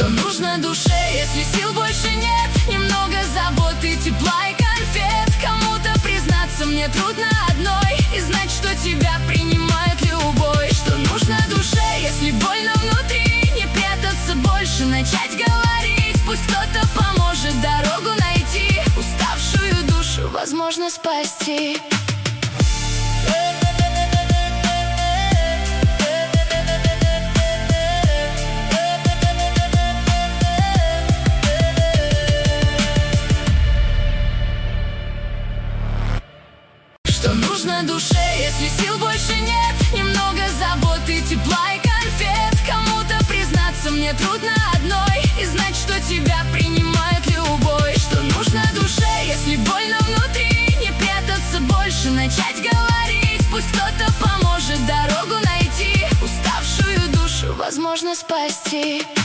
Что нужно душе, если сил больше нет? Немного заботы, тепла и конфет. Кому-то признаться мне трудно одной и знать, что тебя принимает любой. Что нужно душе, если больно внутри? Не прятаться больше, начать говорить. Пусть кто-то поможет дорогу найти. Уставшую душу возможно спасти. Что нужно душе, если сил больше нет? Немного заботы, тепла и конфет. Кому-то признаться мне трудно одной и знать, что тебя принимает любой. Что нужно душе, если больно внутри? Не прятаться больше, начать говорить. Пусть кто-то поможет дорогу найти. Уставшую душу возможно спасти.